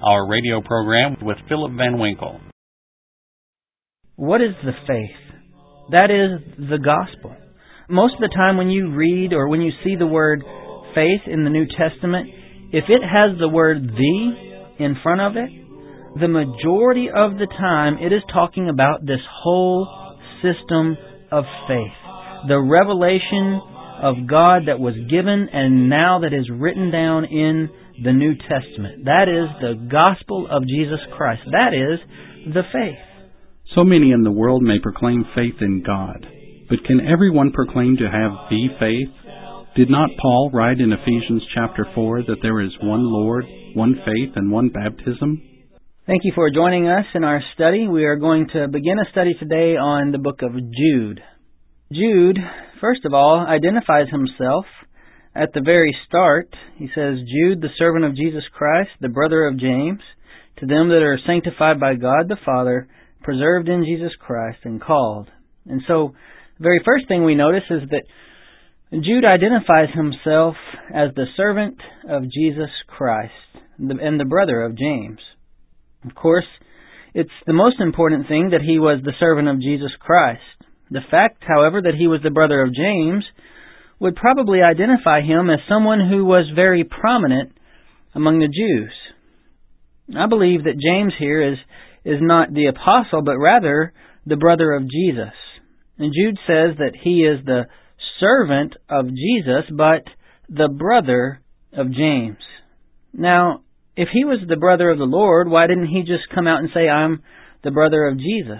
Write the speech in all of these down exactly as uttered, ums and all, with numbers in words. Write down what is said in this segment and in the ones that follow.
our radio program with Philip Van Winkle. What is the faith? That is the gospel. Most of the time when you read or when you see the word faith in the New Testament, if it has the word "the" in front of it, the majority of the time it is talking about this whole system of faith. The revelation of God that was given and now that is written down in the New Testament. That is the gospel of Jesus Christ. That is the faith. So many in the world may proclaim faith in God, but can everyone proclaim to have the faith? Did not Paul write in Ephesians chapter four that there is one Lord, one faith, and one baptism? Thank you for joining us in our study. We are going to begin a study today on the book of Jude. Jude, first of all, identifies himself at the very start. He says, Jude, the servant of Jesus Christ, the brother of James, to them that are sanctified by God the Father, preserved in Jesus Christ, and called. And so, the very first thing we notice is that Jude identifies himself as the servant of Jesus Christ and the brother of James. Of course, it's the most important thing that he was the servant of Jesus Christ. The fact, however, that he was the brother of James would probably identify him as someone who was very prominent among the Jews. I believe that James here is, is not the apostle, but rather the brother of Jesus. And Jude says that he is the servant of Jesus, but the brother of James. Now, if he was the brother of the Lord, why didn't he just come out and say, I'm the brother of Jesus?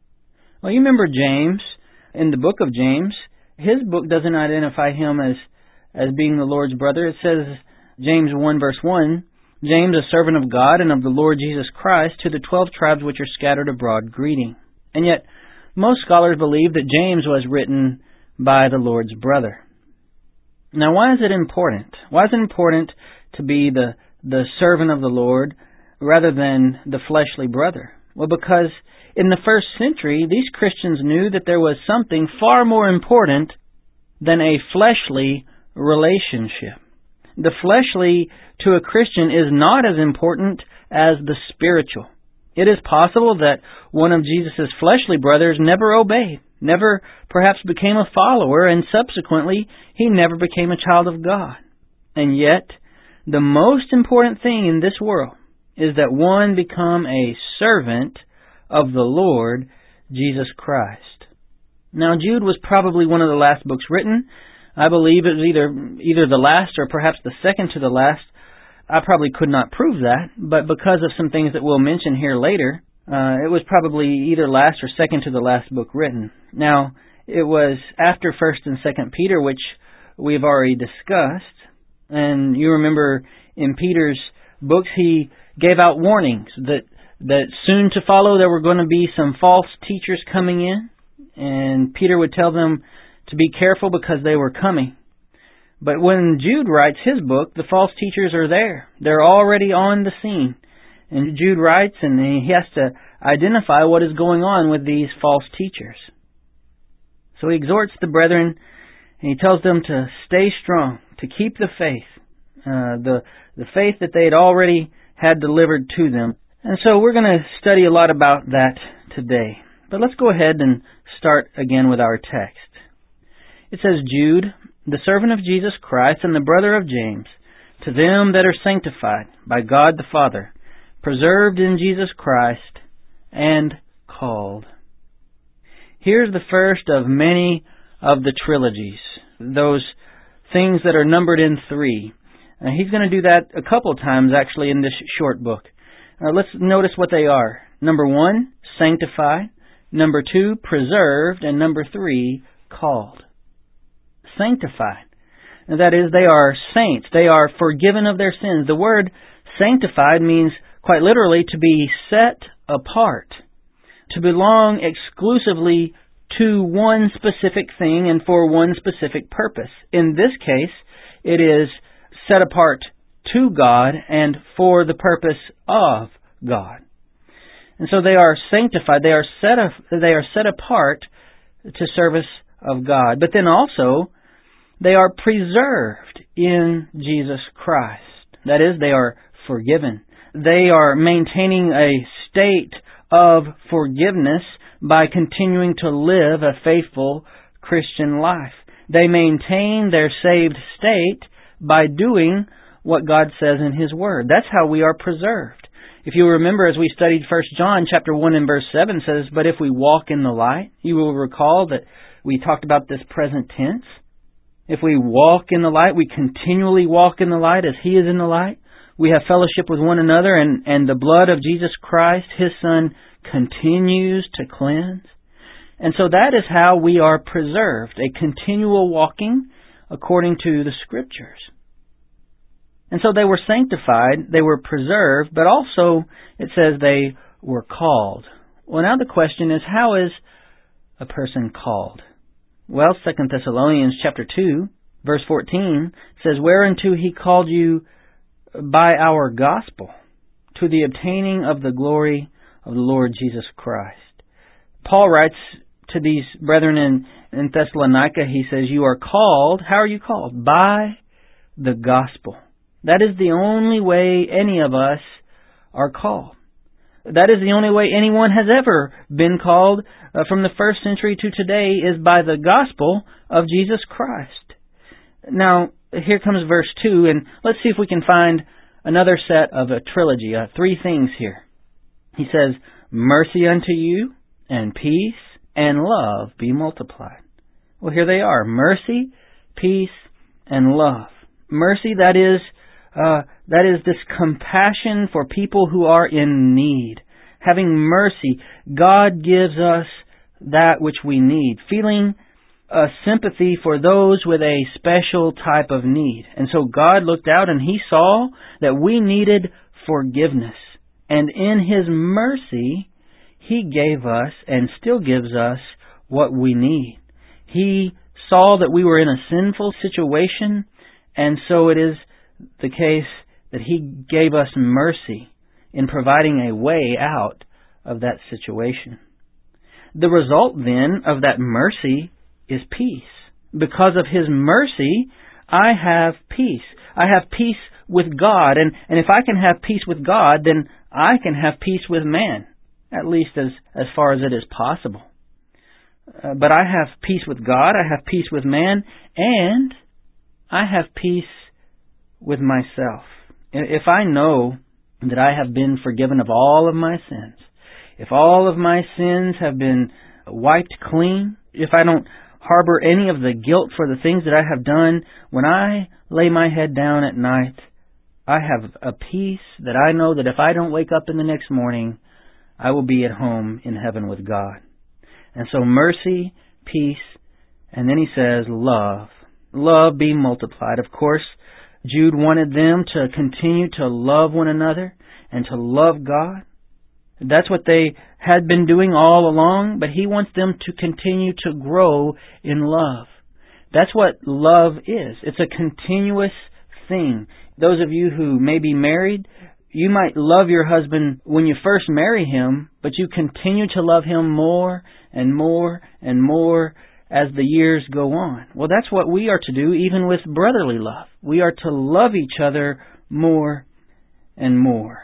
Well, you remember James, in the book of James, his book doesn't identify him as, as being the Lord's brother. It says, James one verse one, James, a servant of God and of the Lord Jesus Christ, to the twelve tribes which are scattered abroad, greeting. And yet, most scholars believe that James was written by the Lord's brother. Now, why is it important? Why is it important to be the, the servant of the Lord rather than the fleshly brother? Well, because in the first century, these Christians knew that there was something far more important than a fleshly relationship. The fleshly to a Christian is not as important as the spiritual. It is possible that one of Jesus' fleshly brothers never obeyed, never perhaps became a follower, and subsequently he never became a child of God. And yet, the most important thing in this world is that one become a servant of the Lord Jesus Christ. Now, Jude was probably one of the last books written. I believe it was either either the last or perhaps the second to the last. I probably could not prove that, but because of some things that we'll mention here later, uh, it was probably either last or second to the last book written. Now, it was after First and Second Peter, which we've already discussed. And you remember in Peter's books, he gave out warnings that that soon to follow there were going to be some false teachers coming in, and Peter would tell them to be careful because they were coming. But when Jude writes his book, the false teachers are there. They're already on the scene. And Jude writes, and he has to identify what is going on with these false teachers. So he exhorts the brethren, and he tells them to stay strong, to keep the faith, uh, the, the faith that they had already had delivered to them. And so we're going to study a lot about that today. But let's go ahead and start again with our text. It says, Jude, the servant of Jesus Christ and the brother of James, to them that are sanctified by God the Father, preserved in Jesus Christ, and called. Here's the first of many of the trilogies, those things that are numbered in three. Uh, he's going to do that a couple times, actually, in this short book. Uh, let's notice what they are. Number one, sanctified. Number two, preserved. And number three, called. Sanctified. And that is, they are saints. They are forgiven of their sins. The word sanctified means, quite literally, to be set apart. To belong exclusively to one specific thing and for one specific purpose. In this case, it is set apart to God and for the purpose of God. And so they are sanctified. They are set a, they are set apart to service of God. But then also, they are preserved in Jesus Christ. That is, they are forgiven. they are maintaining a state of forgiveness by continuing to live a faithful Christian life. They maintain their saved state by doing what God says in His Word. That's how we are preserved. If you remember, as we studied First John chapter one and verse seven says, "But if we walk in the light," you will recall that we talked about this present tense. If we walk in the light, we continually walk in the light as He is in the light. We have fellowship with one another, and, and the blood of Jesus Christ, His Son, continues to cleanse. And so that is how we are preserved, a continual walking according to the Scriptures. And so they were sanctified, they were preserved, but also it says they were called. Well, now the question is, how is a person called? Well, Second Thessalonians chapter two, verse fourteen says, "Whereunto He called you by our gospel, to the obtaining of the glory of the Lord Jesus Christ." Paul writes to these brethren in, in Thessalonica, he says, "You are called," how are you called? "By the gospel." That is the only way any of us are called. That is the only way anyone has ever been called uh, from the first century to today, is by the gospel of Jesus Christ. Now, here comes verse two, and let's see if we can find another set of a trilogy, uh, three things here. He says, "Mercy unto you, and peace, and love be multiplied." Well, here they are. Mercy, peace, and love. Mercy, that is, uh, that is this compassion for people who are in need. Having mercy, God gives us that which we need. Feeling a sympathy for those with a special type of need. And so God looked out and He saw that we needed forgiveness. And in His mercy, He gave us and still gives us what we need. He saw that we were in a sinful situation, and so it is the case that He gave us mercy in providing a way out of that situation. The result then of that mercy is peace. Because of His mercy, I have peace. I have peace with God, and, and if I can have peace with God, then I can have peace with man, at least as, as far as it is possible. Uh, but I have peace with God, I have peace with man, and I have peace with myself. If I know that I have been forgiven of all of my sins, if all of my sins have been wiped clean, if I don't harbor any of the guilt for the things that I have done, when I lay my head down at night, I have a peace that I know that if I don't wake up in the next morning, I will be at home in heaven with God. And so mercy, peace, and then he says love. Love be multiplied. Of course, Jude wanted them to continue to love one another and to love God. That's what they had been doing all along, but he wants them to continue to grow in love. That's what love is. It's a continuous thing. Those of you who may be married, you might love your husband when you first marry him, but you continue to love him more and more and more as the years go on. Well, that's what we are to do even with brotherly love. We are to love each other more and more.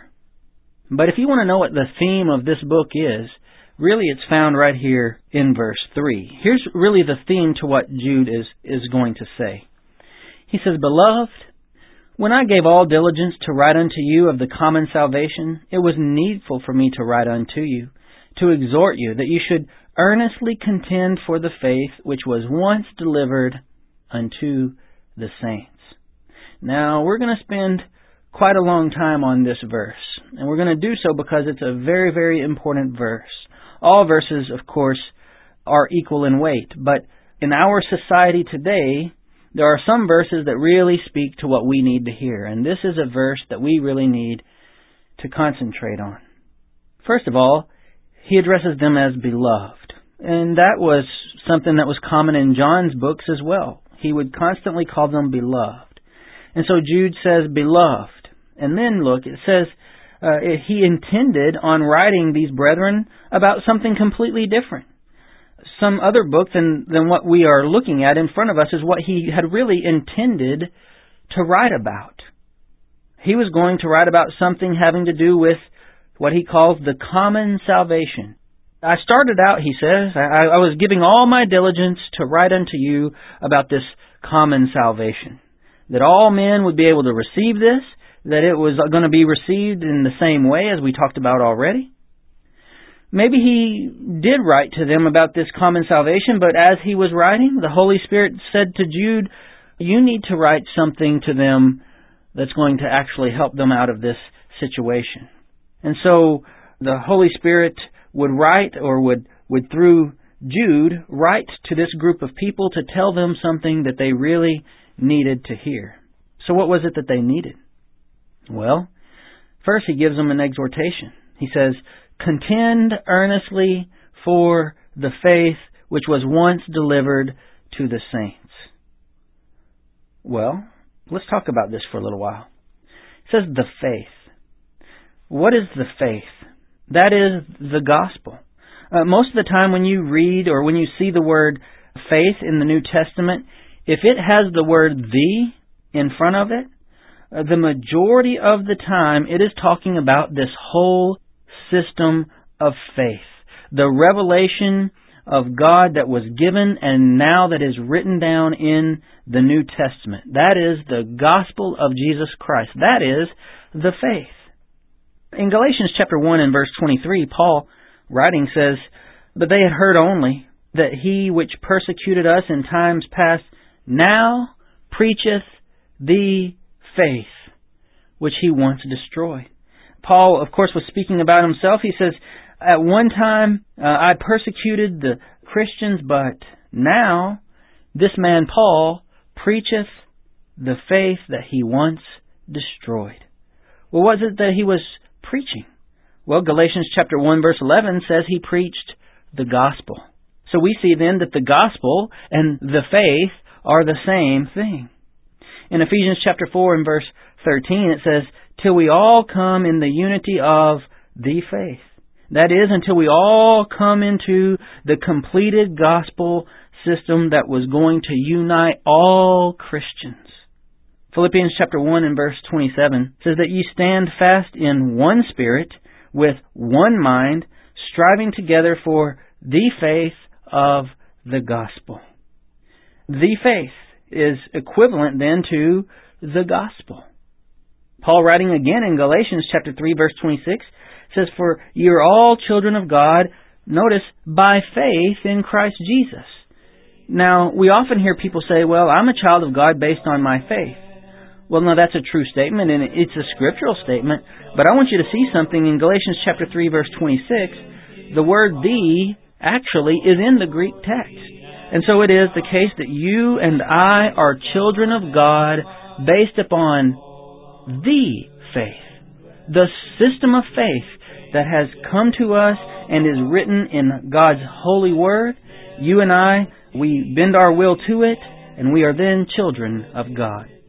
But if you want to know what the theme of this book is, really it's found right here in verse three. Here's really the theme to what Jude is, is going to say. He says, "Beloved, when I gave all diligence to write unto you of the common salvation, it was needful for me to write unto you, to exhort you that you should earnestly contend for the faith which was once delivered unto the saints." Now, we're going to spend quite a long time on this verse, and we're going to do so because it's a very, very important verse. All verses, of course, are equal in weight, but in our society today, there are some verses that really speak to what we need to hear, and this is a verse that we really need to concentrate on. First of all, he addresses them as beloved, and that was something that was common in John's books as well. He would constantly call them beloved. And so Jude says beloved. And then look, it says uh, he intended on writing these brethren about something completely different. Some other book than, than what we are looking at in front of us is what he had really intended to write about. he was going to write about something having to do with what he calls the common salvation. I started out, he says, I, I was giving all my diligence to write unto you about this common salvation, that all men would be able to receive this, that it was going to be received in the same way as we talked about already. Maybe he did write to them about this common salvation, but as he was writing, the Holy Spirit said to Jude, you need to write something to them that's going to actually help them out of this situation. And so the Holy Spirit would write, or would, would through Jude, write to this group of people to tell them something that they really needed to hear. So what was it that they needed? Well, first he gives them an exhortation. He says, contend earnestly for the faith which was once delivered to the saints. Well, let's talk about this for a little while. It says the faith. What is the faith? That is the gospel. Uh, most of the time when you read or when you see the word faith in the New Testament, if it has the word the in front of it, uh, the majority of the time it is talking about this whole system of faith. The revelation of God that was given and now that is written down in the New Testament. That is the gospel of Jesus Christ. That is the faith. In Galatians chapter one and verse twenty-three, Paul, writing, says, but they had heard only that he which persecuted us in times past now preacheth the faith which he once destroyed. Paul, of course, was speaking about himself. He says, at one time uh, I persecuted the Christians, but now this man Paul preacheth the faith that he once destroyed. Well, what was it that he was preaching? Well, Galatians chapter one verse eleven says he preached the gospel. So we see then that the gospel and the faith are the same thing. In Ephesians chapter four and verse thirteen it says, till we all come in the unity of the faith. That is, until we all come into the completed gospel system that was going to unite all Christians. Philippians chapter one and verse twenty-seven says that ye stand fast in one spirit, with one mind, striving together for the faith of the gospel. The faith is equivalent then to the gospel. Paul, writing again in Galatians chapter three verse twenty-six, says, for ye are all children of God, notice, by faith in Christ Jesus. Now, we often hear people say, well, I'm a child of God based on my faith. Well, no, that's a true statement, and it's a scriptural statement, but I want you to see something in Galatians chapter three, verse twenty-six. The word the actually is in the Greek text. And so it is the case that you and I are children of God based upon the faith, the system of faith that has come to us and is written in God's holy word. You and I, we bend our will to it, and we are then children of God.